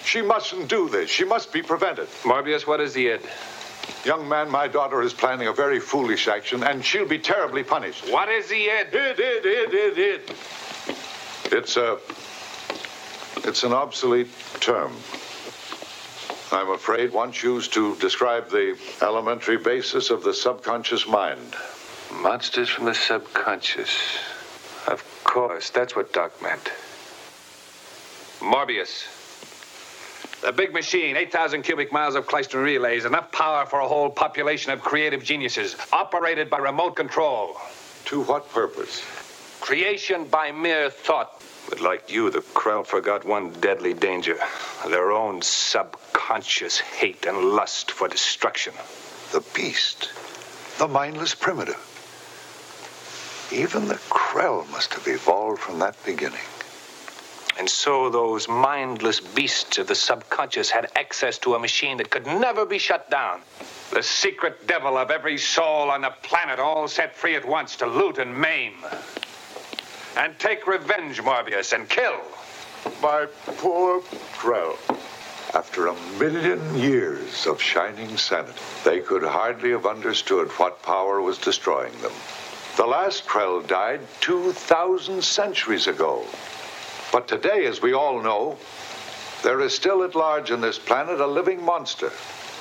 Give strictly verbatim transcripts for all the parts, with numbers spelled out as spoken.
She mustn't do this. She must be prevented. Morbius, what is the id? Young man, my daughter is planning a very foolish action, and she'll be terribly punished. What is the id? Id, id, id, id, id. It's a... It's an obsolete term. I'm afraid once used to describe the elementary basis of the subconscious mind. Monsters from the subconscious. Of course, that's what Doc meant. Morbius. The big machine, eight thousand cubic miles of Klystron relays, enough power for a whole population of creative geniuses, operated by remote control. To what purpose? Creation by mere thought. But like you, the Krell forgot one deadly danger. Their own subconscious hate and lust for destruction. The beast. The mindless primitive. Even the Krell must have evolved from that beginning. And so those mindless beasts of the subconscious had access to a machine that could never be shut down. The secret devil of every soul on the planet, all set free at once to loot and maim. And take revenge, Morbius, and kill. My poor Krell. After a million years of shining sanity, they could hardly have understood what power was destroying them. The last Krell died two thousand centuries ago. But today, as we all know, there is still at large on this planet a living monster.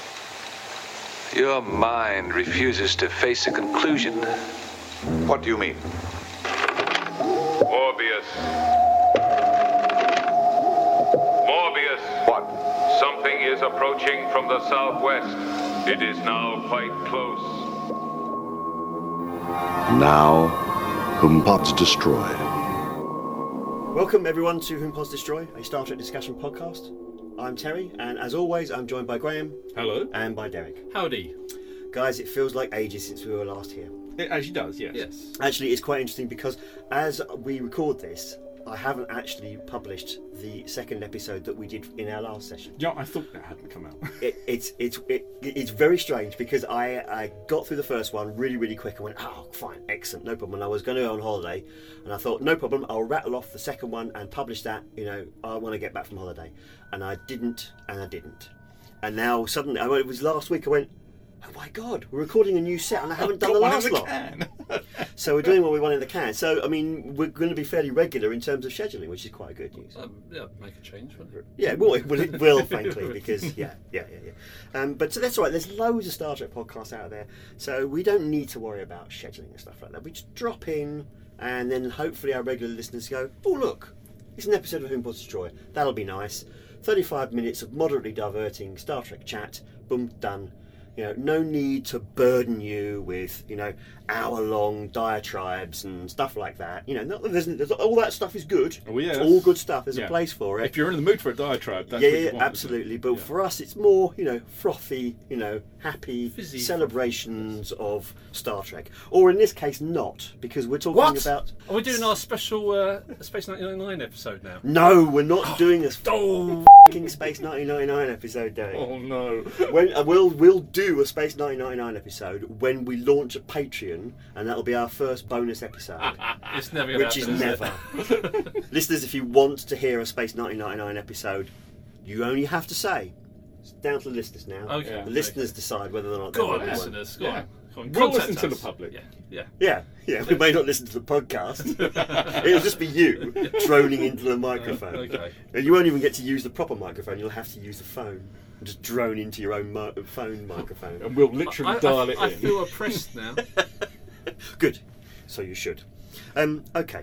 Your mind refuses to face a conclusion. What do you mean? Morbius. Morbius. What? Something is approaching from the southwest. It is now quite close. Now, whom pods destroy. Welcome everyone to Whom Pods Destroy, a Star Trek discussion podcast. I'm Terry, and as always, I'm joined by Graham. Hello. And by Derek. Howdy. Guys, it feels like ages since we were last here. It actually does, yes. Yes. Actually, it's quite interesting because as we record this, I haven't actually published the second episode that we did in our last session. Yeah, I thought that hadn't come out. it, it's it's it, it's very strange because I, I got through the first one really, really quick and went, oh, fine, excellent, no problem. And I was going to go on holiday and I thought, no problem, I'll rattle off the second one and publish that, you know, I want to get back from holiday. And I didn't, and I didn't. And now suddenly, I went, it was last week, I went, oh my God, we're recording a new set and I haven't done the last lot. So we're doing what we want in the can. So, I mean, we're going to be fairly regular in terms of scheduling, which is quite good news. Um, yeah, make a change, wouldn't it? Yeah, well, it will, it will frankly, because, yeah, yeah, yeah, yeah. Um, but so that's all right, there's loads of Star Trek podcasts out there, so we don't need to worry about scheduling and stuff like that. We just drop in, and then hopefully our regular listeners go, oh, look, it's an episode of Whom Pods Destroy. That'll be nice. thirty-five minutes of moderately diverting Star Trek chat, boom, done. You know, no need to burden you with, you know, hour-long diatribes and stuff like that. You know, no, there's, there's, all that stuff is good. Oh, yes. It's all good stuff. There's yeah. a place for it. If you're in the mood for a diatribe, that's yeah, what you yeah, want. absolutely. But yeah. for us, it's more, you know, frothy, you know, happy Fizzy. celebrations of Star Trek. Or in this case, not, because we're talking What? about... Are we doing our special uh, Space nineteen ninety-nine episode now? No, we're not doing a Oh, f***ing Space nineteen ninety-nine episode, Derek. Oh, no. When, uh, we'll we'll do a Space nineteen ninety-nine episode when we launch a Patreon, and that'll be our first bonus episode, it's never going to which happen, is is never. it? Listeners, if you want to hear a Space nineteen ninety-nine episode, you only have to say. It's down to the listeners now. Okay. The Okay. listeners decide whether or not they Go want on, one. listeners. Go Yeah. on. Go on. We'll Contact listen to us. the public. Yeah, yeah. Yeah, yeah. We may not listen to the podcast. It'll just be you droning into the microphone. Okay. And you won't even get to use the proper microphone. You'll have to use the phone. And just drone into your own mi- phone microphone. And we'll literally I, dial I, it I in. feel oppressed now. Good. So you should. Um, okay.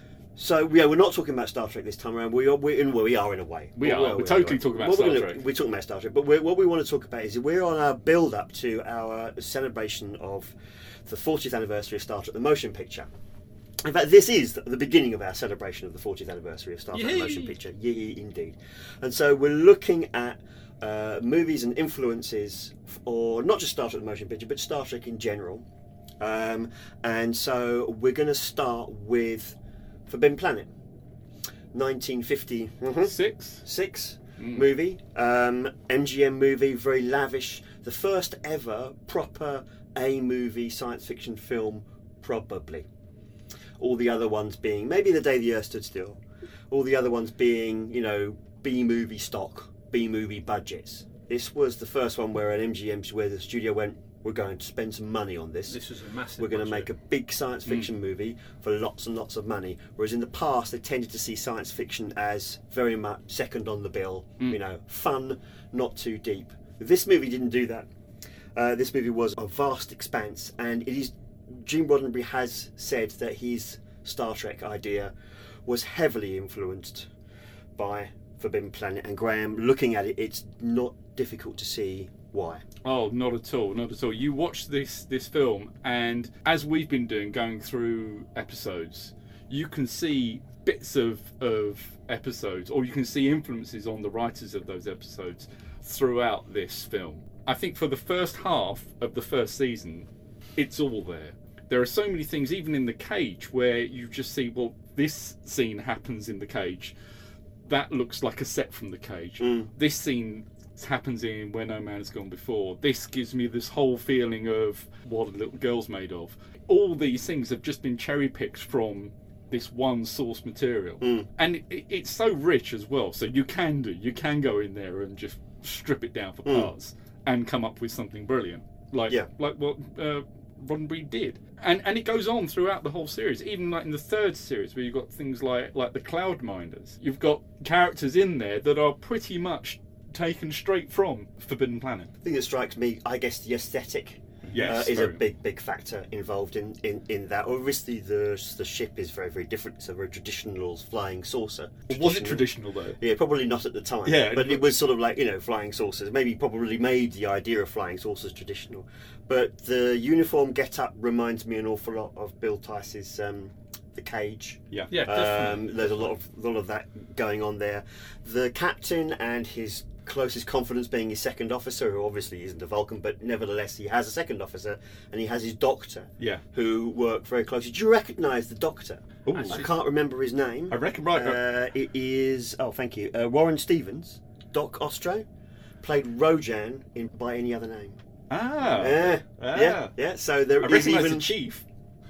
So yeah, we're not talking about Star Trek this time around. We are, we're in, well, we are in a way. We are. Well, We're totally talking about What Star we're gonna- Trek. We're talking about Star Trek, but we're, what we want to talk about is we're on our build-up to our celebration of the fortieth anniversary of Star Trek: The Motion Picture. In fact, this is the beginning of our celebration of the fortieth anniversary of Star Trek: The Yay. Motion Picture. Yee, indeed. And so we're looking at uh, movies and influences, or not just Star Trek: The Motion Picture, but Star Trek in general. Um, and so we're going to start with Forbidden Planet, nineteen fifty-six Six? Mm. movie, um, M G M movie, very lavish. The first ever proper A-movie science fiction film, probably. All the other ones being maybe The Day the Earth Stood Still. All the other ones being, you know, B-movie stock. B-movie budgets. This was the first one where an M G M, where the studio went, we're going to spend some money on this. This was a massive We're going to budget. make a big science fiction mm. movie for lots and lots of money. Whereas in the past, they tended to see science fiction as very much second on the bill. Mm. You know, fun, not too deep. This movie didn't do that. Uh, this movie was a vast expanse, and it is. Gene Roddenberry has said that his Star Trek idea was heavily influenced by Forbidden Planet, and Graham, looking at it, it's not difficult to see why. Oh, not at all, not at all. You watch this this film, and as we've been doing, going through episodes, you can see bits of of episodes, or you can see influences on the writers of those episodes throughout this film. I think for the first half of the first season, it's all there. There are so many things, even in the cage, where you just see, well, this scene happens in the cage. That looks like a set from the cage. Mm. This scene happens in Where No Man Has Gone Before. This gives me this whole feeling of what a little girl's made of. All these things have just been cherry picked from this one source material. Mm. And it, it's so rich as well. So you can do, you can go in there and just strip it down for mm. parts and come up with something brilliant. Like, yeah. like what uh, Roddenberry did. And and it goes on throughout the whole series, even like in the third series where you've got things like, like the Cloud Minders. You've got characters in there that are pretty much taken straight from Forbidden Planet. The thing that strikes me, I guess the aesthetic yes, uh, is a big, big factor involved in, in, in that. Obviously, the the ship is very, very different. It's a very traditional flying saucer. Well, was it traditional, though? Yeah, probably not at the time. Yeah, but it was sort of like, you know, flying saucers. Maybe probably made the idea of flying saucers traditional. But the uniform get-up reminds me an awful lot of Bill Tice's um, The Cage. Yeah, yeah, definitely. Um, there's a lot of a lot of that going on there. The captain and his closest confidence being his second officer, who obviously isn't a Vulcan, but nevertheless he has a second officer, and he has his doctor, yeah, who work very closely. Do you recognise the doctor? Ooh. I can't remember his name. I reckon right. Uh, it is oh, thank you, uh, Warren Stevens, Doc Ostro, played Rojan in By Any Other Name. Ah, yeah, ah. yeah, yeah. So there I is recognise even the chief.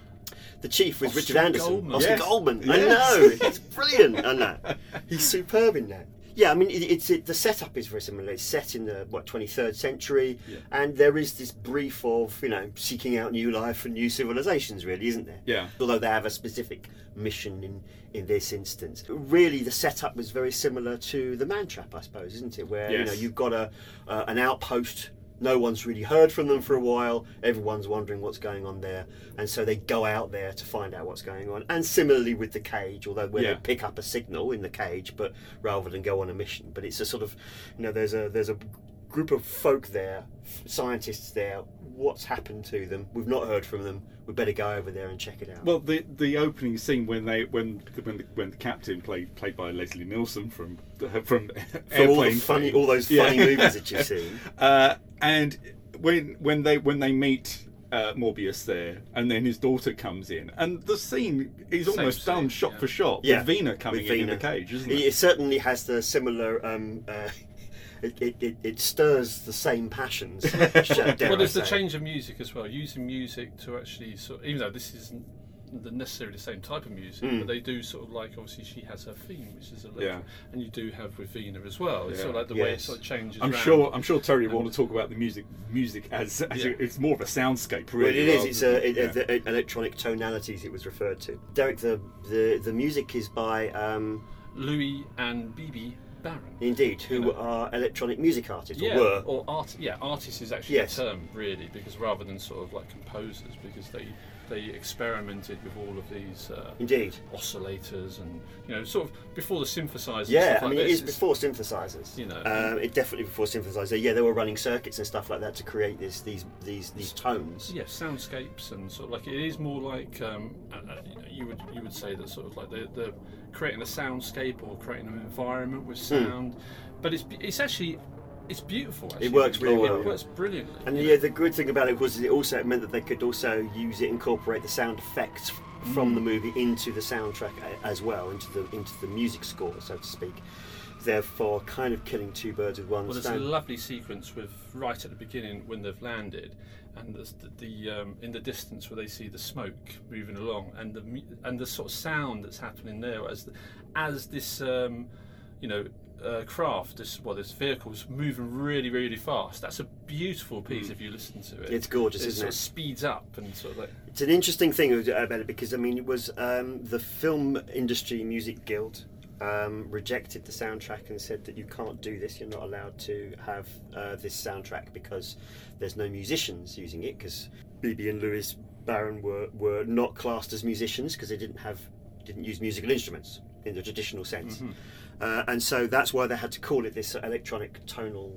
The chief was Oscar Richard Anderson. Goldman. Oscar Yes. Goldman. Yes. I know. He's brilliant. I know. He's superb in that. Yeah, I mean, it, it's it, the setup is very similar. It's set in the what twenty-third century, yeah. and there is this brief of you know seeking out new life and new civilizations, really, isn't there? Yeah. Although they have a specific mission in in this instance. Really, the setup was very similar to the Man Trap, I suppose, isn't it? Where yes. you know you've got a uh, an outpost. No one's really heard from them for a while. Everyone's wondering what's going on there. And so they go out there to find out what's going on. And similarly with the cage, although where yeah. they pick up a signal in the cage, but rather than go on a mission. But it's a sort of, you know, there's a there's a group of folk there, scientists there. What's happened to them? We've not heard from them. We better go over there and check it out. Well, the the opening scene when they when when the, when the captain played played by Leslie Nielsen from from From Airplane all the funny, all those funny yeah. movies that you've seen. Uh, and when when they when they meet uh, Morbius there, and then his daughter comes in, and the scene is Same almost scene, done shot yeah. for shot Yeah, with Vina coming with in Vina. in the cage, isn't It, it? it certainly has the similar. Um, uh, it, it, it, it stirs the same passions. dare Well, I there's the say. change of music as well. Using music to actually sort of, even though this isn't the necessarily the same type of music, Mm. but they do sort of like, obviously she has her theme, which is electric, Yeah. and you do have with Vina as well. It's Yeah. sort of like the way it Yes. sort of changes. I'm round. sure. I'm sure Terry will And- want to talk about the music. Music as, as Yeah. a, it's more of a soundscape, Well, really. it is. rather It's than- a, it, yeah. the uh, electronic tonalities it was referred to. Derek, the the, the music is by um, Louis and Bibi Baron. indeed, who You know. are electronic music artists Yeah, or were. or art. Yeah, artist is actually Yes. the term really, because rather than sort of like composers, because they they experimented with all of these uh, Indeed. oscillators and you know sort of before the synthesizers. and Yeah, stuff I like mean, it this, is it's- before synthesizers. you know. um, it definitely before synthesizers. Yeah, they were running circuits and stuff like that to create this these these these tones. Yeah, soundscapes and sort of like it is more like um, uh, uh, you, know, you would you would say that sort of like they're, they're creating a soundscape or creating an environment with sound, but it's it's actually it's beautiful. Actually. It works really it, well, It yeah. works brilliantly. And you yeah, know. the good thing about it was it also meant that they could also use it, incorporate the sound effects from the movie into the soundtrack a- as well, into the into the music score, so to speak. Therefore, kind of killing two birds with one Well, there's stone. a lovely sequence with right at the beginning when they've landed, and there's the, the um, in the distance where they see the smoke moving along, and the mu- and the sort of sound that's happening there as the, as this um, you know uh, craft, this well, this vehicle is moving really, really fast. That's a beautiful piece if you listen to it. It's gorgeous, it isn't sort it? Of speeds up and sort of like. It's an interesting thing about it because I mean it was um, the Film Industry Music Guild um, rejected the soundtrack and said that you can't do this. You're not allowed to have uh, this soundtrack because there's no musicians using it. Because Beebe and Lewis Barron were, were not classed as musicians because they didn't have didn't use musical instruments in the traditional sense, mm-hmm. uh, and so that's why they had to call it this electronic tonal.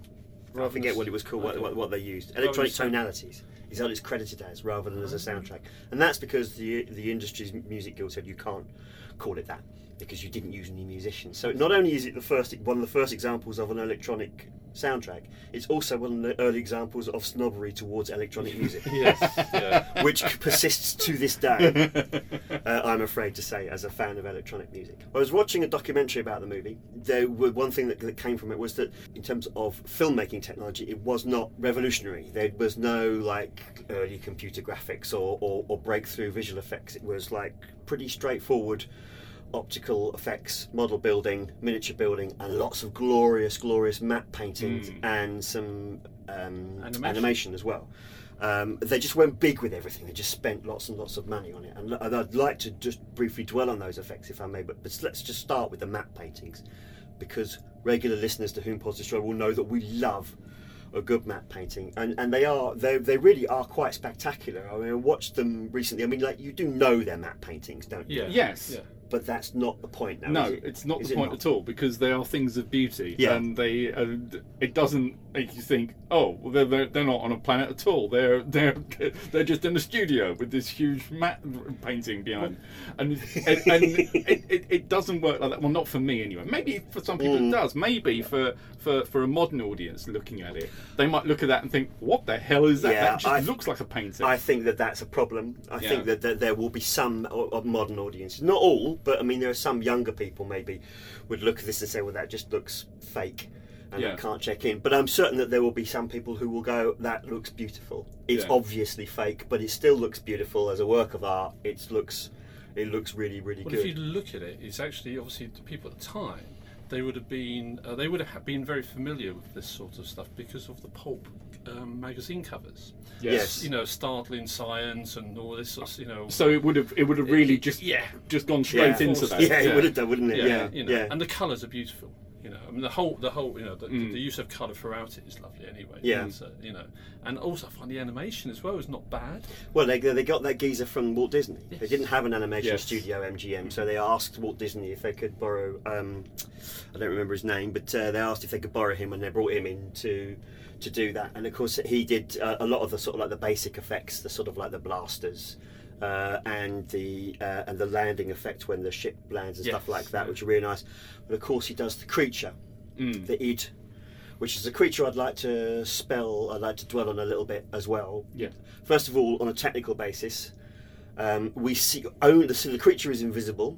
I forget what it was called. What, what, what they used electronic tonalities. Is what it's credited as rather than as a soundtrack, and that's because the the industry's music guild said you can't call it that because you didn't use any musicians. So not only is it the first one of the first examples of an electronic soundtrack, it's also one of the early examples of snobbery towards electronic music. Yes, yeah. Which persists to this day. uh, I'm afraid to say, as a fan of electronic music. I was watching a documentary about the movie. There were one thing that, that came from it was that in terms of filmmaking technology, it was not revolutionary. There was no like early computer graphics or, or, or breakthrough visual effects. It was like pretty straightforward optical effects, model building, miniature building, and lots of glorious, glorious matte paintings mm. and some um, animation. animation as well. Um, they just went big with everything. They just spent lots and lots of money on it. And, and I'd like to just briefly dwell on those effects, if I may, but, but let's just start with the matte paintings, because regular listeners to Whom Pods Destroy will know that we love a good matte painting, and and they are they they really are quite spectacular. I mean, I watched them recently. I mean, like you do know they're matte paintings, don't you? Yeah. Yes. Yeah. But that's not the point now. No, is it? it's not Is the it point not? at all, because they are things of beauty, Yeah. and they uh, it doesn't make you think, oh, well, they're, they're they're not on a planet at all. They're they're they're just in a studio with this huge matte painting behind, and and, and it, it, it doesn't work like that. Well, not for me anyway. Maybe for some people Mm. it does. Maybe for, for for a modern audience looking at it, they might look at that and think, what the hell is that? Yeah, that just I- looks like a painting. I think that that's a problem. I Yeah. think that, that there will be some o- of modern audiences, not all, but I mean there are some younger people maybe would look at this and say, well, that just looks fake and Yeah. I can't check in. But I'm certain that there will be some people who will go, that looks beautiful. It's Yeah. obviously fake, but it still looks beautiful as a work of art. It looks, it looks really, really Well, good. if you look at it, it's actually obviously the people at the time. They would have been uh, they would have been very familiar with this sort of stuff because of the pulp um, magazine covers. Yes. You know, startling science and all this sort of, you know. so it would have it would have really just yeah. just gone straight Yeah. into that. Yeah, it would have done, wouldn't it? Yeah, Yeah, you know, yeah. and the colours are beautiful. You know, I mean the whole, the whole, you know, the, Mm. the use of colour throughout it is lovely anyway. Yeah. It's, uh, you know, and also I find the animation as well is not bad. Well, they they got that geezer from Walt Disney. They Yes. didn't have an animation Yes. studio, M G M, so they asked Walt Disney if they could borrow. Um, I don't remember his name, but uh, they asked if they could borrow him, and they brought him in to to do that. And of course, he did uh, a lot of the sort of like the basic effects, the sort of like the blasters. Uh, and the uh, and the landing effect when the ship lands and stuff Yes, like that, yeah. which are really nice. But of course, he does the creature, Mm. the id, which is a creature I'd like to spell. I'd like to dwell on a little bit as well. Yeah. First of all, on a technical basis, um, we see only so the creature is invisible,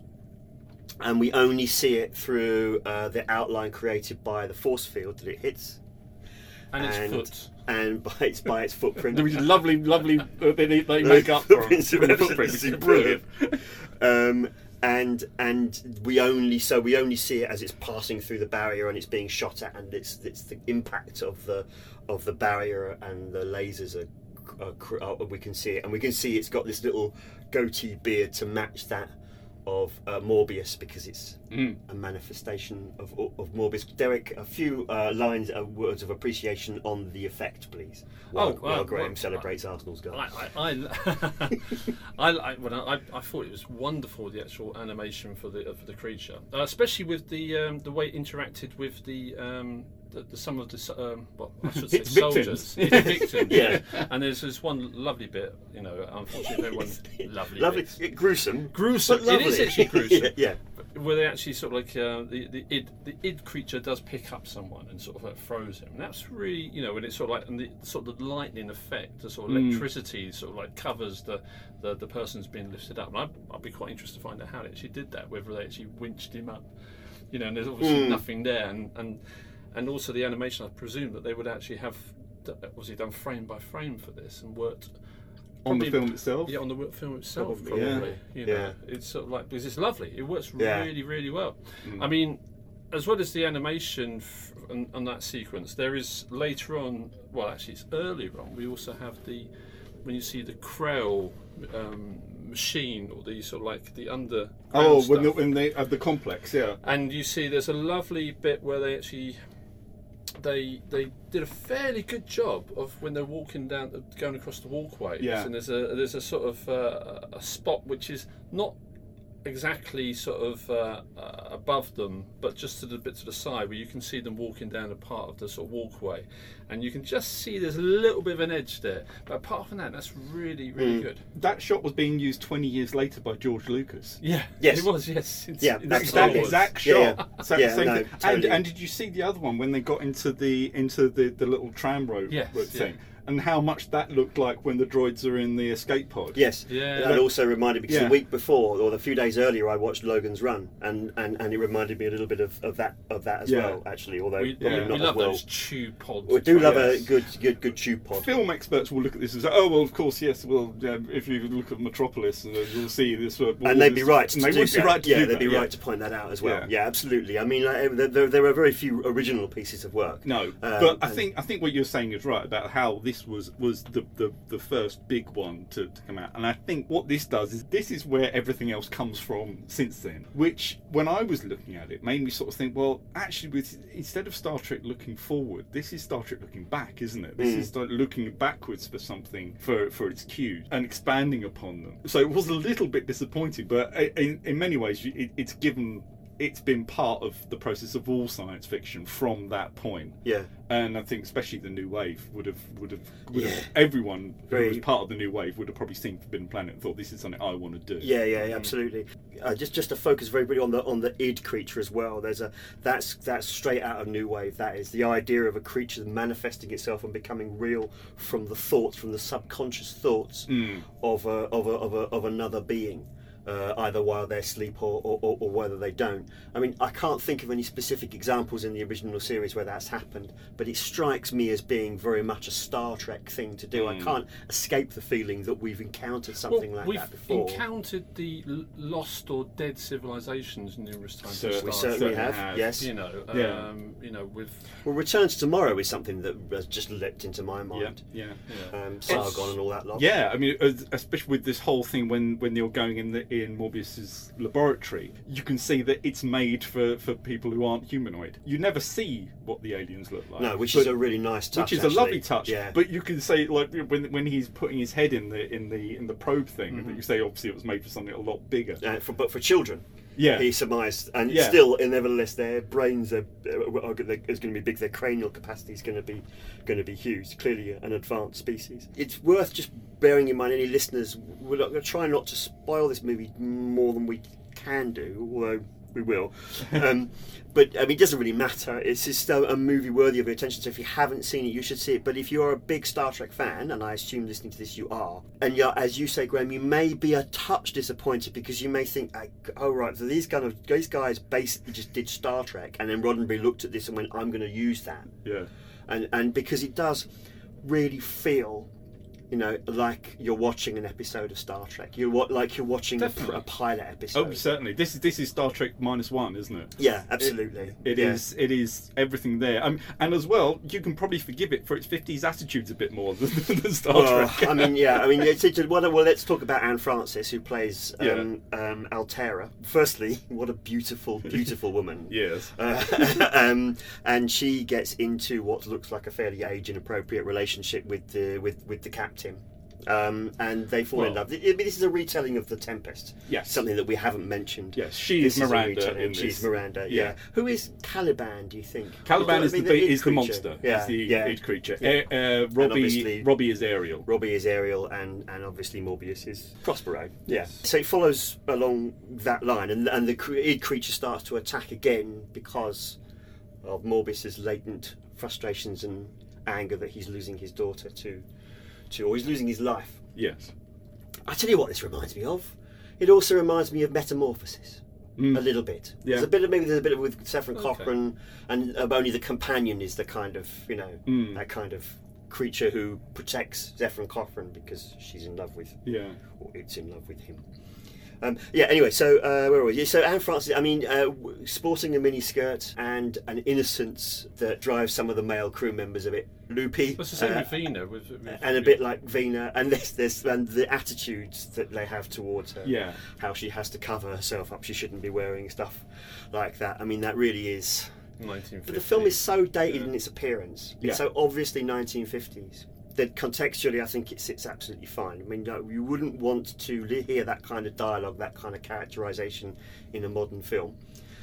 and we only see it through uh, the outline created by the force field that it hits, And its and foot. and by its by its footprint. There was a lovely, lovely uh, they, they make up for, Footprints from of the footprint, which is absolutely brilliant. um, and and we only so we only see it as it's passing through the barrier and it's being shot at, and it's it's the impact of the of the barrier and the lasers are. are cr- uh, we can see it, and we can see it's got this little goatee beard to match that of uh, Morbius, because it's Mm. a manifestation of of Morbius. Derek, a few uh, lines, uh, words of appreciation on the effect, please. While, Oh, while well, Graham well, celebrates Arsenal's goal. I, I, I, I, I, when I, I thought it was wonderful, the actual animation for the uh, for the creature, uh, especially with the um, the way it interacted with the. Um, the, the, some of the so- um, well, I should say Its victims. soldiers, its victims. Yeah. And there's this one lovely bit, you know. Unfortunately, everyone lovely, Lovely, bits. it- gruesome, Gruesome. but lovely. It is actually gruesome. yeah, Where they actually sort of like uh, the the id the id creature does pick up someone and sort of like throws him. And that's really, you know, when it's sort of like, and the sort of the lightning effect, the sort of Mm. electricity sort of like covers the the, the person's being lifted up. And I'd, I'd be quite interested to find out how they actually did that, whether they actually winched him up, you know. And there's obviously Mm. nothing there, and and and also the animation. I presume that they would actually have d- obviously done frame by frame for this and worked. On the Probably- film itself? Yeah, on the film itself, Probably, probably. yeah. You know, Yeah. it's sort of like, because it's lovely. It works Yeah. really, really well. Mm. I mean, as well as the animation f- on, on that sequence, there is later on. Well, actually, it's earlier on. We also have the when you see the Krell um, machine, or the sort of like the under. Oh, stuff. when, the, when they have the complex, yeah. And you see, there's a lovely bit where they actually. They they did a fairly good job of when they're walking down, going across the walkway. Yeah. And there's a there's a sort of uh, a spot which is not exactly sort of uh, uh, above them, but just to the bit to the side where you can see them walking down a part of the sort of walkway, and you can just see there's a little bit of an edge there. But apart from that, that's really really Mm. good. That shot was being used twenty years later by George Lucas. Yeah. Yes. It was. Yes. It's, Yeah, it's that's That Star Wars. exact shot. Yeah, yeah. Sa- Yeah, same no, thing. totally. And and did you see the other one when they got into the into the, the little tram road Yes, road thing? yeah. And how much that looked like when the droids are in the escape pod. Yes. Yeah. That also reminded me, because Yeah. the week before, or a few days earlier, I watched Logan's Run, and, and, and it reminded me a little bit of, of that of that as Yeah. well, actually. Although We, probably yeah. we not love as well. those tube pods. We do love Yes. a good good good tube pod. Film experts will look at this and say, "Oh well, of course, yes. Well, um, if you look at Metropolis, uh, you'll see this." Uh, And they'd be right to and they do would so. be right to yeah, do they'd that, be yeah. right to point that out as well. Yeah. Yeah, absolutely. I mean, like, there, there, there are very few original pieces of work. No, Um, but I and- think I think what you're saying is right about how this was was the the, the first big one to, to come out, and I think what this does is this is where everything else comes from since then. Which, when I was looking at it, made me sort of think, well, actually, with instead of Star Trek looking forward, this is Star Trek looking back, isn't it? This Mm. is Star- looking backwards for something for for its cues and expanding upon them. So it was a little bit disappointing, but in in many ways, it, it's given. It's been part of the process of all science fiction from that point. Yeah. And I think especially the New Wave would have would have, would have Yeah. everyone Very- who was part of the New Wave would have probably seen Forbidden Planet and thought this is something I want to do. Yeah, yeah, yeah, absolutely. Uh, just just to focus very briefly on the on the id creature as well. There's a that's that's straight out of New Wave. That is the idea of a creature manifesting itself and becoming real from the thoughts, from the subconscious thoughts Mm. of a, of a, of a, of another being. Uh, either while they sleep or, or, or, or whether they don't. I mean, I can't think of any specific examples in the original series where that's happened, but it strikes me as being very much a Star Trek thing to do. I can't escape the feeling that we've encountered something well, like we've that before. encountered the l- lost or dead civilizations numerous times. So- in We We Star certainly Trek. have, have. yes. You know, Yeah. um, you know, with Well, Return to Tomorrow is something that has just leapt into my Yeah, mind. yeah. yeah. Um, Sargon and all that lot. Yeah, I mean, as- especially with this whole thing when, when you're going in the in Morbius's laboratory, you can see that it's made for, for people who aren't humanoid. You never see what the aliens look like. No, which but- is a really nice touch. which is a actually. lovely touch. Yeah. But you can say, like, when when he's putting his head in the in the in the probe thing, Mm-hmm. that you say obviously it was made for something a lot bigger. Uh, for, but for children, Yeah. he surmised, and Yeah. still, and nevertheless, their brains are, are, are going to be big. Their cranial capacity is going to be going to be huge. Clearly, an advanced species. It's worth just bearing in mind. Any listeners, we're going to try not to spoil this movie more than we can do, although we will. Um, but I mean, it doesn't really matter. It's just a, a movie worthy of your attention. So if you haven't seen it, you should see it. But if you're a big Star Trek fan, and I assume listening to this you are, and you're, as you say, Graham, you may be a touch disappointed because you may think, oh right, so these kind of these guys basically just did Star Trek, and then Roddenberry looked at this and went, I'm going to use that, Yeah. and and because it does really feel. You know, like you're watching an episode of Star Trek. You're wa- like you're watching a, Definitely. a pilot episode. Oh, certainly. This is this is Star Trek minus one, isn't it? Yeah, absolutely. It yeah. is. It is everything there. Um, and as well, you can probably forgive it for its fifties attitudes a bit more than, than Star Well, Trek. I mean, yeah. I mean, it's, it's, well, well, let's talk about Anne Francis, who plays um, um, Altera. Firstly, what a beautiful, beautiful woman. Yes. Uh, um, and she gets into what looks like a fairly age-inappropriate relationship with the with, with the captain. Um, and they fall in Well- love. I mean, this is a retelling of The Tempest. Yes. Something that we haven't mentioned. Yes, she This is a Miranda retelling. in She's this. Miranda, yeah. Yeah. Who is Caliban, do you think? Caliban I is the mean, big- id is the creature. monster. Yeah, Is the yeah. id creature. Yeah. Uh, uh, Robbie obviously- Robbie is Ariel. Robbie is Ariel, and, and obviously Morbius is Prospero. Yeah. So it follows along that line, and and the cre- id creature starts to attack again because of Morbius's latent frustrations and anger that he's losing his daughter to, to or he's losing his life. Yes. I tell you what, this reminds me of. It also reminds me of Metamorphosis. Mm. A little bit. Yeah. There's a bit of maybe there's a bit of with Saffron Okay. Cochran, and uh, only the companion is the kind of you know Mm. that kind of creature who protects Zephyr Cochran because she's in love with Yeah. or it's in love with him. Um, yeah. Anyway, so uh, where were we? So Anne Francis, I mean, uh, w- sporting a mini skirt and an innocence that drives some of the male crew members a bit loopy. It's the same uh, with Vina, with, with, and a bit like Vina, and there's, there's and the attitudes that they have towards her. Yeah. How she has to cover herself up. She shouldn't be wearing stuff like that. I mean, that really is. nineteen fifty. But the film is so dated Yeah. in its appearance. Yeah. It's so obviously nineteen fifties. That contextually, I think it sits absolutely fine. I mean, no, you wouldn't want to li- hear that kind of dialogue, that kind of characterisation in a modern film.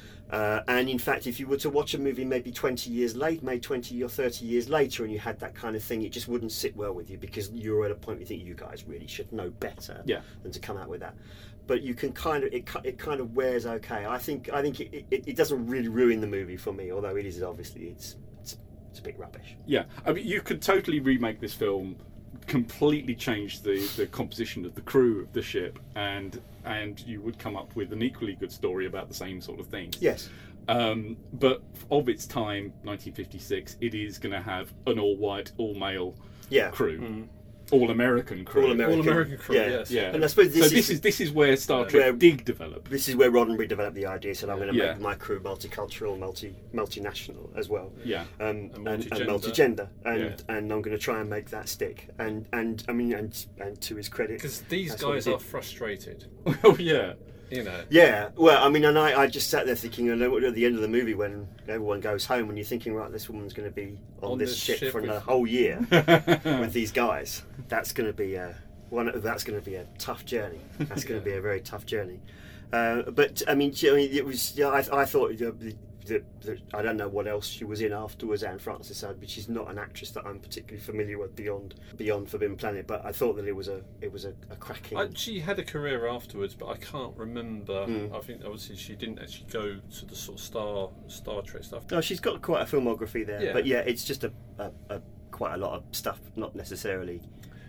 Uh, and in fact, if you were to watch a movie maybe twenty years late, maybe twenty or thirty years later, and you had that kind of thing, it just wouldn't sit well with you because you're at a point where you think you guys really should know better Yeah. than to come out with that. But you can kind of it, ki- it kind of wears okay. I think I think it, it, it doesn't really ruin the movie for me, although it is obviously it's it's, it's a bit rubbish. Yeah, I mean, you could totally remake this film, completely change the, the composition of the crew of the ship, and and you would come up with an equally good story about the same sort of things. Yes. Um, but of its time, nineteen fifty-six, it is going to have an all-white, all-male Yeah. crew, all-American crew. All American. All American crew, Yeah. yes. Yeah. And I suppose this so this is- is this is where Star Trek Where- did develop. This is where Roddenberry developed the idea. Said I'm going to Yeah. make my crew multicultural, multi multinational as well. Yeah. Um, And and, multi-gender. and multi-gender, and Yeah. and I'm going to try and make that stick. And and I mean, and and to his credit, Because these that's what he guys did. are frustrated, Oh yeah. you know. Yeah, well, I mean, and I, I just sat there thinking, and at the end of the movie, when everyone goes home, and you're thinking, right, this woman's going to be on, On this, this ship, ship for with- a whole year with these guys. That's going to be a one. That's going to be a tough journey. That's going to be a very tough journey. Uh, but I mean, I mean, it was. Yeah, I, I thought. Uh, the, the, the, I don't know what else she was in afterwards, Anne Francis, but she's not an actress that I'm particularly familiar with beyond beyond Forbidden Planet. But I thought that it was a it was a, a cracking. I, she had a career afterwards, but I can't remember. Mm. I think obviously she didn't actually go to the sort of Star Star Trek stuff. No, she's got quite a filmography there, Yeah. but yeah, it's just a, a, a quite a lot of stuff, not necessarily.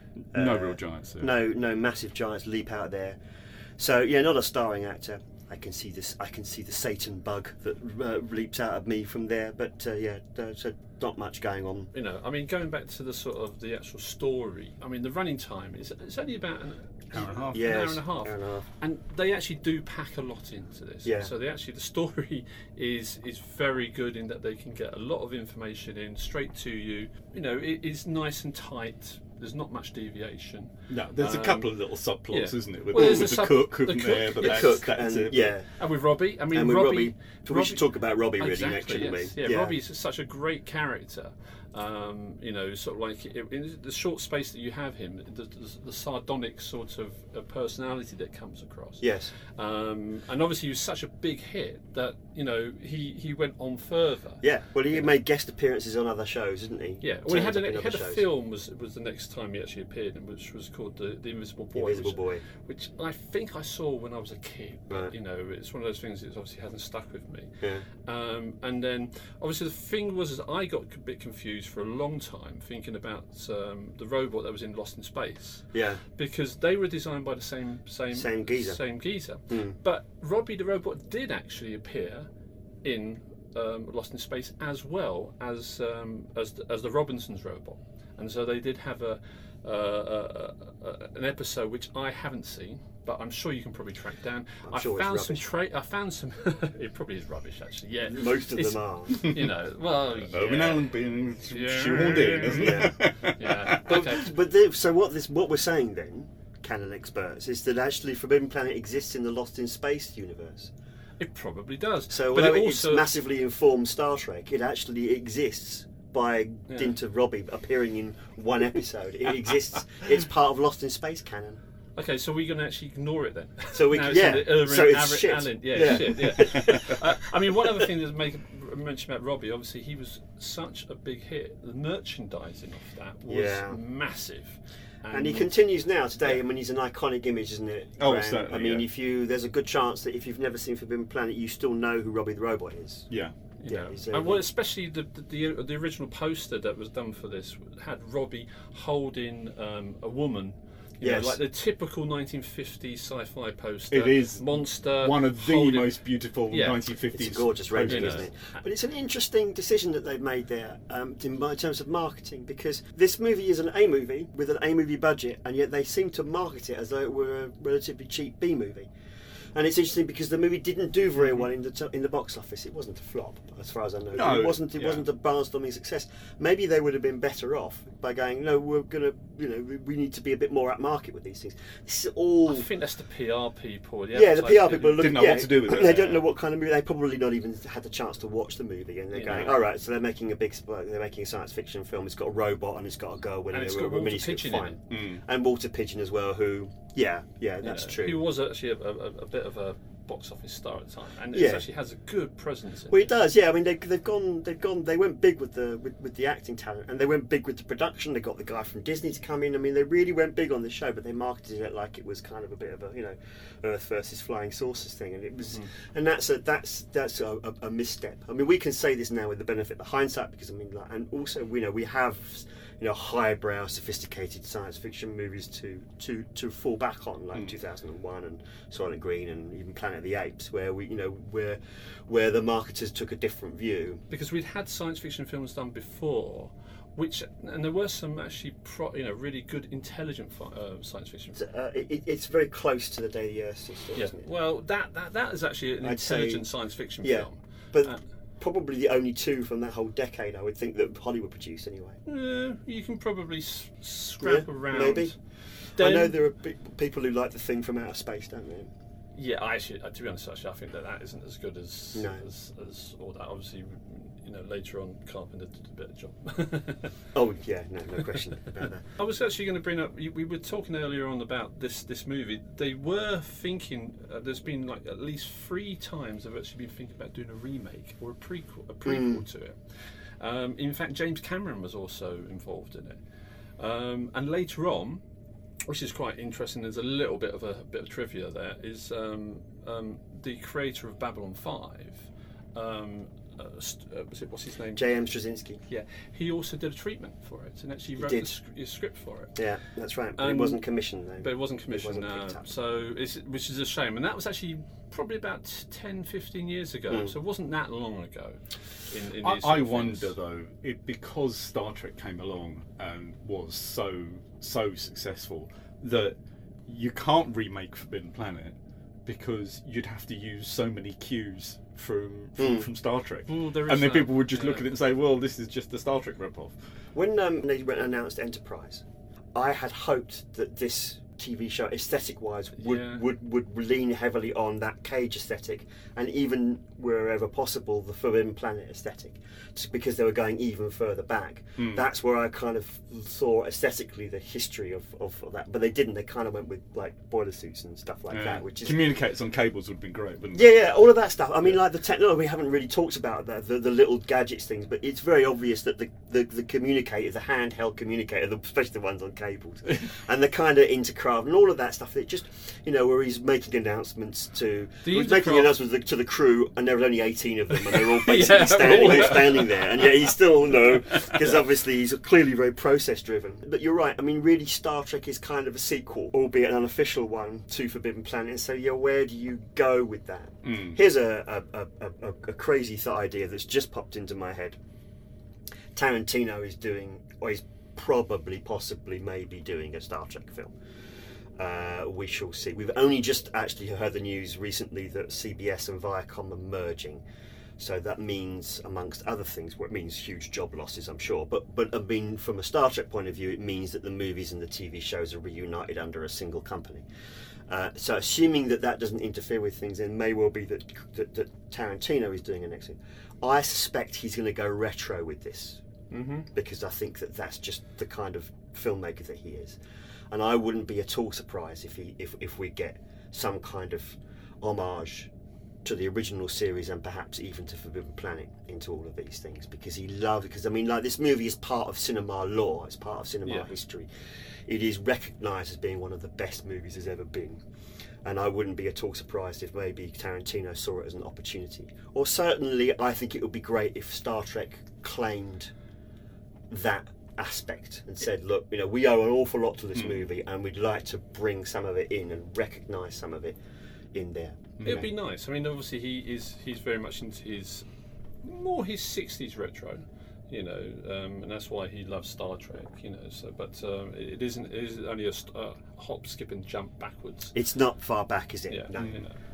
No uh, real giants. There. No, no massive giants leap out there. So yeah, not a starring actor. I can see this. I can see the Satan bug that uh, leaps out of me from there. But uh, yeah, uh, so not much going on. You know, I mean, going back to the sort of the actual story. I mean, the running time is it's only about an Hour and a half. Yeah, an hour it's and a half. hour and a half. And they actually do pack a lot into this. Yeah. So they actually the story is is very good in that they can get a lot of information in straight to you. You know, it is nice and tight. There's not much deviation. No, there's a Um, couple of little subplots, yeah. isn't it? With, Well, there's with the the sub- cook, the isn't cook, there? But the that's, Cook that's and it. yeah, And with Robbie, I mean, and with Robbie, Robbie, we Robbie- should talk about Robbie really exactly, next, shouldn't yes. we? Yeah, Robbie's such a great character. Um, you know, sort of like in the short space that you have him, the, the, the sardonic sort of uh, personality that comes across. Yes. Um, and obviously, he was such a big hit that you know he, he went on further. Yeah. Well, he made guest appearances on other shows, didn't he? Yeah, well, he had, Turned an, up in he had a other shows. film was was the next time he actually appeared in, which was called the, the Invisible Boy. Invisible which, Boy. which I think I saw when I was a kid. But, Right. you know, it's one of those things that obviously hasn't stuck with me. Yeah. Um, and then obviously the thing was, is I got a bit confused for a long time thinking about um, the robot that was in Lost in Space, Yeah. because they were designed by the same same Same geezer. Same geezer. Mm. But Robbie the robot did actually appear in um, Lost in Space as well as um, as the, as the Robinsons robot, and so they did have a, uh, a, a, a an episode which I haven't seen, but I'm sure you can probably track down. I'm I sure it's found some rubbish. tra- I found some. It probably is rubbish actually. Yeah, Most of It's- them are. You know, well, Owen yeah. Allen being Yeah. shoehorned in, isn't it? Yeah. Yeah. But, Okay. but the, so what this what we're saying then, canon experts, is that actually Forbidden Planet exists in the Lost in Space universe. It probably does. So but although it it's also massively informed Star Trek, it actually exists by Yeah. dint of Robbie appearing in one episode. It exists. It's part of Lost in Space canon. Okay, so we're going to actually ignore it then. So we Now can- it's yeah, in the Irwin so it's Arri- shit. Allen- Yeah, Yeah. shit. Yeah. uh, I mean, one other thing to make mention about Robbie, obviously, he was such a big hit. The merchandising of that was Yeah. massive, And he continues now today. I mean, he's an iconic image, isn't it? Oh, Graham? certainly, I mean, yeah. if you there's a good chance that if you've never seen Forbidden Planet, you still know who Robbie the Robot is. Yeah. You Yeah, know, he's, uh, and well, especially the, the the the original poster that was done for this had Robbie holding um, a woman. You Yes. know, like the typical nineteen fifties sci-fi poster. It is monster. One of the holding- most beautiful Yeah. nineteen fifties. It's a gorgeous rendering, you isn't know. it? But it's an interesting decision that they've made there um, in, in terms of marketing, because this movie is an A movie with an A movie budget, and yet they seem to market it as though it were a relatively cheap B movie. And it's interesting because the movie didn't do very well in the t- in the box office. It wasn't a flop, as far as I know. No, it wasn't. It yeah. wasn't a barnstorming success. Maybe they would have been better off by going, no, we're gonna, you know, we, we need to be a bit more at market with these things. This is all. I think that's the P R people. The yeah, the P R people are looking, didn't know yeah, what to do with it. They don't know what kind of movie. They probably not even had the chance to watch the movie, and they're You going, know. all right. So they're making a big. sp- They're making a science fiction film. It's got a robot and it's got a girl with And it. it's We're- got we're Walter miniseries, Pigeon in fine. it. Mm. And Walter Pigeon as well. Who, yeah, yeah, that's Yeah, true. He was actually a, a, a bit of a box office star at the time, and Yeah. it actually has a good presence. In Well, it. it does, yeah. I mean, they, they've gone, they've gone, they went big with the with, with the acting talent, and they went big with the production. They got the guy from Disney to come in. I mean, they really went big on the show, but they marketed it like it was kind of a bit of a, you know, Earth versus flying saucers thing, and it was, Mm-hmm. and that's a that's that's a, a, a misstep. I mean, we can say this now with the benefit of hindsight because I mean, like, and also, you know, we have, you know, highbrow, sophisticated science fiction movies to to to fall back on, like two thousand one and Silent Green and even Planet of the Apes, where we, you know, where where the marketers took a different view. Because we'd had science fiction films done before, which and there were some actually pro, you know really good intelligent fi- uh, science fiction. films. Uh, it, it's very close to the Day the Earth stood still, Yeah. isn't it? Well, that, that that is actually an I'd say- intelligent science fiction Yeah, film. but Uh, probably the only two from that whole decade I would think that Hollywood produced anyway. Uh, you can probably s- scrap Yeah, around. maybe. Then, I know there are pe- people who like the thing from outer space, don't they? Yeah, I actually, uh, to be honest, actually, I think that that isn't as good as No. as, as all that. Obviously, you know, later on, Carpenter did a better job. Oh yeah, no, no question about that. I was actually going to bring up. We were talking earlier on about this this movie. They were thinking. Uh, there's been like at least three times they've actually been thinking about doing a remake or a prequel, a prequel Mm. to it. Um, in fact, James Cameron was also involved in it. Um, and later on, which is quite interesting, there's a little bit of a bit of trivia there. Is um, um, the creator of Babylon five? Um, uh, st- uh, was it what's his name? J M Straczynski. Yeah, he also did a treatment for it and actually He wrote did. the sc- the script for it. Yeah, that's right. But Um, it wasn't commissioned though. But it wasn't commissioned, wasn't no. picked up. So it's, which is a shame. And that was actually probably about ten, fifteen years ago. Mm. So it wasn't that long ago. In, in I, these sort I of wonder things. though, it, because Star Trek came along and was so so successful that you can't remake Forbidden Planet because you'd have to use so many cues from from, Mm. from Star Trek, Well, there is and then that, people would just yeah. look at it and say, "Well, this is just the Star Trek ripoff." When um, they went and announced Enterprise, I had hoped that this T V show, aesthetic-wise, would, Yeah. would would lean heavily on that Cage aesthetic, and even wherever possible, the Forbidden Planet aesthetic, just because they were going even further back. Mm. That's where I kind of saw aesthetically the history of, of, of that. But they didn't. They kind of went with like boiler suits and stuff like Yeah. that, which is Communicates on cables would have been great, wouldn't yeah, it? yeah, all of that stuff. I mean, like the technology, we haven't really talked about that, the, the little gadgets things, but it's very obvious that the, the, the communicator, the handheld communicator, the, especially the ones on cables, and the kind of intercraft and all of that stuff, that just, you know, where he's making announcements to, The he was making intercraft- announcements to the, to the crew, and there was only eighteen of them, and they were all basically Yeah, standing, all- all standing there, and yet he's still, no, because obviously he's clearly very process driven. But you're right, I mean, really, Star Trek is kind of a sequel, albeit an unofficial one, to Forbidden Planet, and so, yeah, where do you go with that? Mm. Here's a, a, a, a, a crazy thought idea that's just popped into my head. Tarantino is doing, or he's probably, possibly, maybe doing a Star Trek film. Uh, we shall see. We've only just actually heard the news recently that C B S and Viacom are merging. So that means, amongst other things, well, it means huge job losses, I'm sure. But, but I mean, from a Star Trek point of view, it means that the movies and the T V shows are reunited under a single company. Uh, so assuming that that doesn't interfere with things, then may well be that, that, that Tarantino is doing a next thing. I suspect he's going to go retro with this, Mm-hmm. because I think that that's just the kind of filmmaker that he is. And I wouldn't be at all surprised if he if, if we get some kind of homage to the original series and perhaps even to Forbidden Planet into all of these things, because he loves, because I mean, like, this movie is part of cinema lore, it's part of cinema Yeah. history. It is recognised as being one of the best movies there's ever been. And I wouldn't be at all surprised if maybe Tarantino saw it as an opportunity. Or certainly, I think it would be great if Star Trek claimed that aspect and said, look, you know, we owe an awful lot to this Mm. movie and we'd like to bring some of it in and recognise some of it in there. It'd be nice. I mean, obviously he is he's very much into his more his sixties retro, you know, um, and that's why he loves Star Trek, you know. So, but um, it it isn't it is only a st- uh, hop, skip, and jump backwards. It's not far back, is it? Yeah, No. you know.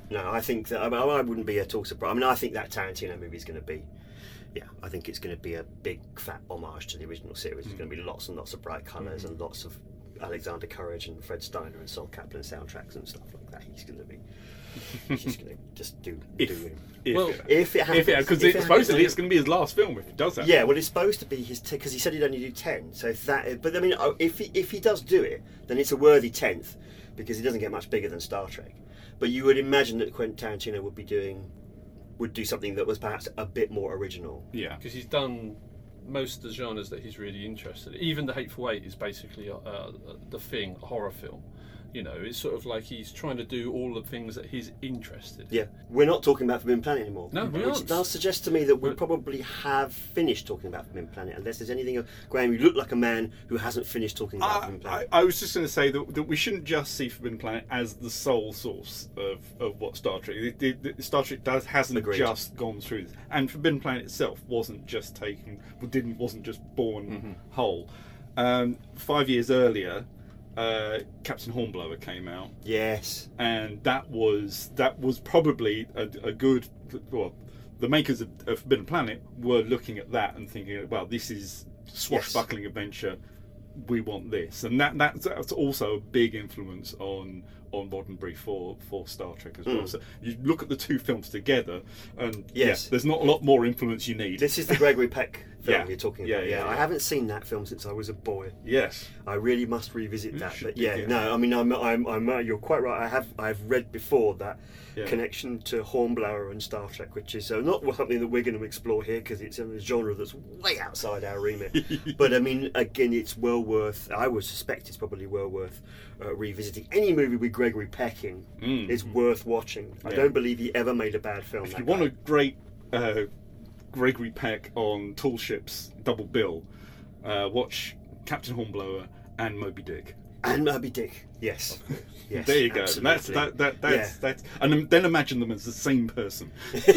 no, I think that I, mean, I wouldn't be at all surprised. I mean, I think that Tarantino movie is going to be, yeah, I think it's going to be a big fat homage to the original series. There's going to be lots and lots of bright colors mm-hmm. and lots of Alexander Courage and Fred Steiner and Sol Kaplan soundtracks and stuff like that. He's going to be, he's just going to just do if, do him. If, well, if it happens, because if it it supposedly happens, it's going to be his last film if it does that. Yeah, well, it's supposed to be his because he said he'd only do ten. So if that, but I mean, oh, if he, if he does do it, then it's a worthy tenth because he doesn't get much bigger than Star Trek. But you would imagine that Quentin Tarantino would be doing, would do something that was perhaps a bit more original. Yeah, because he's done most of the genres that he's really interested in. Even The Hateful Eight is basically uh, the thing, a horror film. You know, it's sort of like he's trying to do all the things that he's interested in. Yeah, we're not talking about Forbidden Planet anymore. No, we Which aren't. does suggest to me that we But- probably have finished talking about Forbidden Planet, unless there's anything of Graham. You look like a man who hasn't finished talking about I, Forbidden I, Planet. I was just going to say that, that we shouldn't just see Forbidden Planet as the sole source of, of what Star Trek. The, the, the Star Trek does hasn't Agreed. just gone through this, and Forbidden Planet itself wasn't just taken, didn't wasn't just born Mm-hmm. whole. Um, five years earlier, uh, Captain Hornblower came out, Yes. and that was that was probably a, a good. Well, the makers of, of Forbidden Planet were looking at that and thinking, well, this is swashbuckling adventure. We want this, and that that's, that's also a big influence on on Roddenberry for for Star Trek as well. Mm. So you look at the two films together, and Yes. yeah, there's not a lot more influence you need. This is the Gregory Peck film Yeah. you're talking Yeah, about. yeah, Yeah, yeah. I haven't seen that film since I was a boy. Yes, I really must revisit You that. should But dig yeah, in. no, I mean, I'm, I'm, I'm, uh, you're quite right. I have, I've read before that Yeah. connection to Hornblower and Star Trek, which is uh, not something that we're going to explore here because it's in a genre that's way outside our remit. But I mean, again, it's well worth. I would suspect it's probably well worth uh, revisiting. Any movie with Gregory Peck in Mm. is worth watching. I Yeah. don't believe he ever made a bad film. if that you want guy. a great uh, Gregory Peck on tall ships double bill, uh, watch Captain Hornblower and Moby Dick. And Moby Dick, yes, yes. There you go. absolutely. That's that. That that's Yeah. that's. And then imagine them as the same person.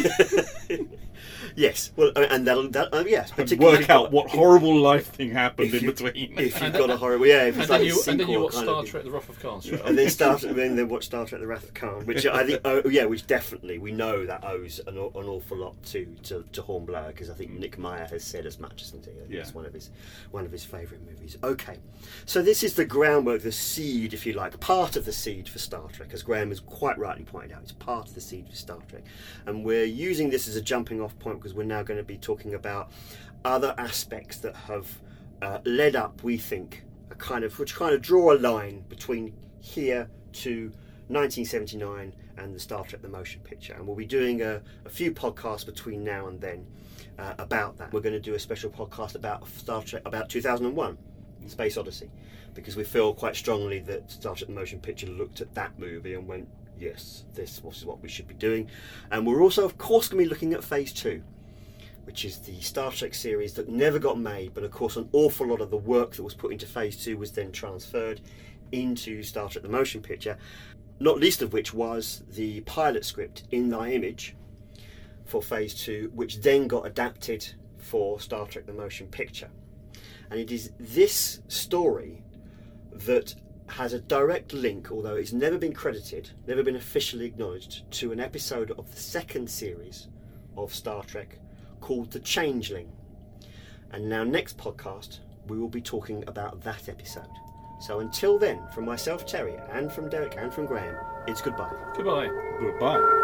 Yes, well, uh, and that'll that uh, yes, And particularly work out what horrible life thing happened if in you- between. if you've got a horrible, yeah, if And it's then, like you, a and then you sequel watch kind Star of- Trek: The Wrath of Khan straight and then start and then watch Star Trek: The Wrath of Khan, which I think, oh yeah, which definitely we know that owes an, aw- an awful lot to to, to Hornblower because I think Nick Meyer has said as much, hasn't he? Yeah. It's one of his one of his favourite movies. Okay, so this is the groundwork, the seed, if you like, part of the seed for Star Trek, as Graham has quite rightly pointed out. It's part of the seed for Star Trek, and we're using this as a jumping off point because we're now going to be talking about other aspects that have uh, led up, we think, a kind of which kind of draw a line between here to nineteen seventy-nine and the Star Trek the Motion Picture, and we'll be doing a, a few podcasts between now and then uh, about that. We're going to do a special podcast about Star Trek about two thousand one, Space Odyssey, because we feel quite strongly that Star Trek the Motion Picture looked at that movie and went, yes, this is what we should be doing. And we're also, of course, going to be looking at Phase Two, which is the Star Trek series that never got made, but of course an awful lot of the work that was put into Phase Two was then transferred into Star Trek the Motion Picture, not least of which was the pilot script In Thy Image for Phase Two, which then got adapted for Star Trek the Motion Picture. And it is this story that has a direct link, although it's never been credited, never been officially acknowledged, to an episode of the second series of Star Trek called The Changeling. And now next podcast we will be talking about that episode. So until then, from myself, Terry, and from Derek, and from Graham, it's goodbye. Goodbye. Goodbye.